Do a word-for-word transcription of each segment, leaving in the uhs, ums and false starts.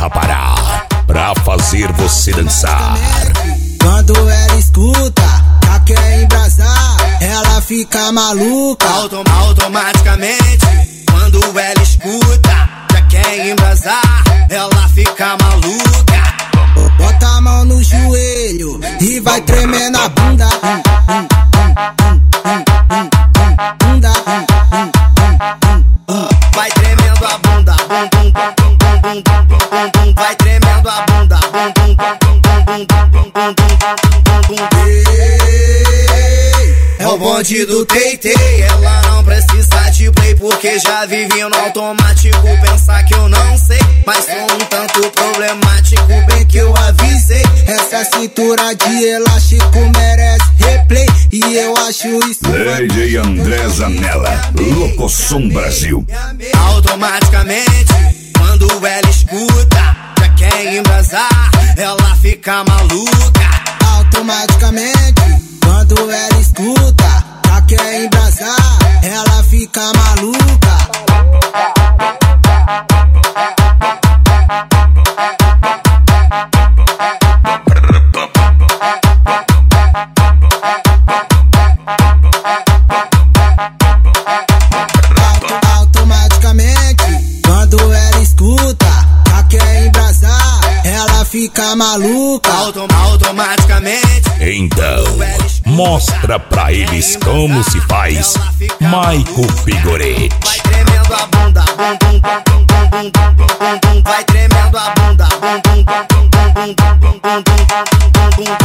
deixa parar pra fazer você dançar. Quando ela escuta, já quer embrasar, ela fica maluca. Autom automaticamente, quando ela escuta, já quer embrasar, ela fica maluca. Bota a mão no joelho e vai tremer na bunda. Bunda. Vai tremendo a bunda, bum bum bum bum bum bum bum. Vai tremendo a bunda, bum bum bum bum bum bum bum bum. É o bonde do Tei-Tei, ela não precisa de play porque já vive no automático. Pensar que eu não sei, mas sou um tanto problemático, bem que eu avisei. Essa cintura de elástico merece replay e eu acho isso. D J André Zanella, Locosom Brasil. Automaticamente, quando ela escuta, já quer embrasar, ela fica maluca. Automaticamente, quando ela escuta, já quer embrasar, ela fica maluca. Automaticamente, quando ela escuta, já quer embrasar, ela fica maluca. Autom automaticamente. Então, mostra pra eles como se faz Maico Figurete. Vai tremendo a bunda, bum bum bum bum bum bum bum. Vai tremendo a bunda, bum bum bum bum bum bum bum bum.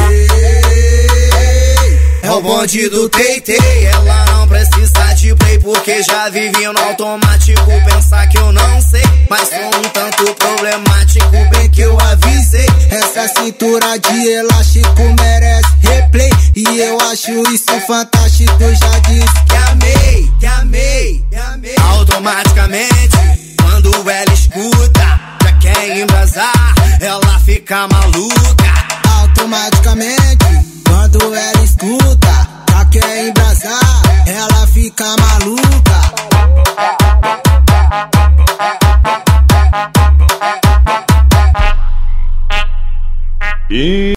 É o bonde do Tei-Tei, ela não precisa de play porque já vive no automático. Pensar que eu não sei, mas sou um tanto problemático, bem que eu avisei. Essa cintura de elástico merece replay e eu acho isso fantástico. Já disse que amei, que amei, que amei. Automaticamente, quando ela escuta, já quer embrasar, ela fica maluca. Automaticamente, quando ela escuta, já quer embrasar, ela fica maluca. E